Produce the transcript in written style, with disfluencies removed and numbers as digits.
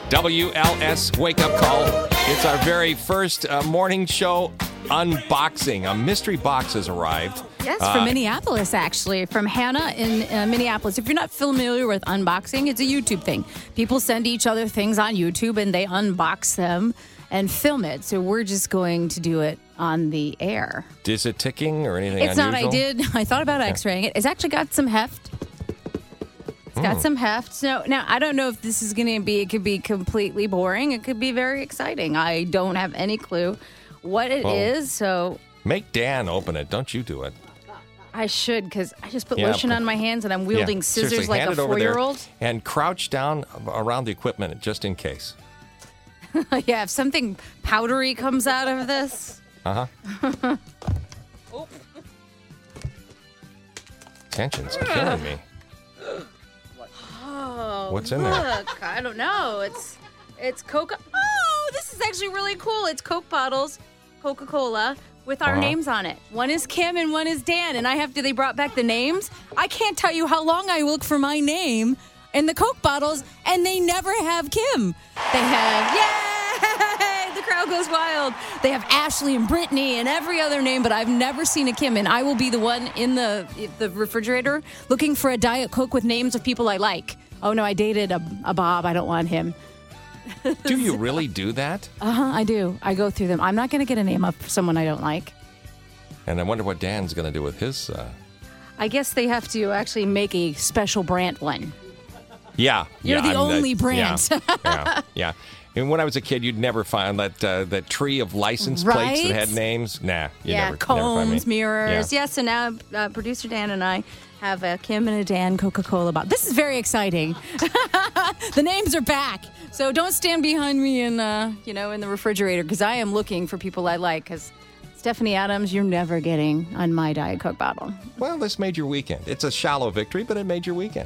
WLS Wake Up Call. It's our very first morning show unboxing. A mystery box has arrived. Yes, from Minneapolis, actually. From Hannah in Minneapolis. If you're not familiar with unboxing, it's a YouTube thing. People send each other things on YouTube, and they unbox them and film it. So we're just going to do it on the air. Is it ticking or anything It's unusual? not. I thought about x-raying it. It's actually got some heft. It's got some heft. So now, I don't know if this is going to be, it could be completely boring. It could be very exciting. I don't have any clue what it is. So make Dan open it. Don't you do it. I should, because I just put lotion on my hands and I'm wielding scissors seriously, like hand a it over there 4-year-old. And crouch down around the equipment just in case. Yeah, if something powdery comes out of this. Uh-huh. Tension's killing me. Oh, what's in there? Look, I don't know. It's Coca. Oh, this is actually really cool. It's Coke bottles, Coca-Cola, with our names on it. One is Kim and one is Dan. And they brought back the names. I can't tell you how long I look for my name in the Coke bottles, and they never have Kim. They have, yay! The crowd goes wild. They have Ashley and Brittany and every other name, but I've never seen a Kim. And I will be the one in the refrigerator looking for a Diet Coke with names of people I like. Oh, no, I dated a Bob. I don't want him. Do you really do that? I do. I go through them. I'm not going to get a name of someone I don't like. And I wonder what Dan's going to do with his... I guess they have to actually make a special brand one. Yeah. You're the only brand. Yeah. And when I was a kid, you'd never find that tree of license plates that had names. Nah, you never find me. Combs, mirrors. Yeah. Yes, and now producer Dan and I have a Kim and a Dan Coca-Cola bottle. This is very exciting. The names are back. So don't stand behind me in the refrigerator, because I am looking for people I like, because Stephanie Adams, you're never getting on my Diet Coke bottle. Well, this made your weekend. It's a shallow victory, but it made your weekend.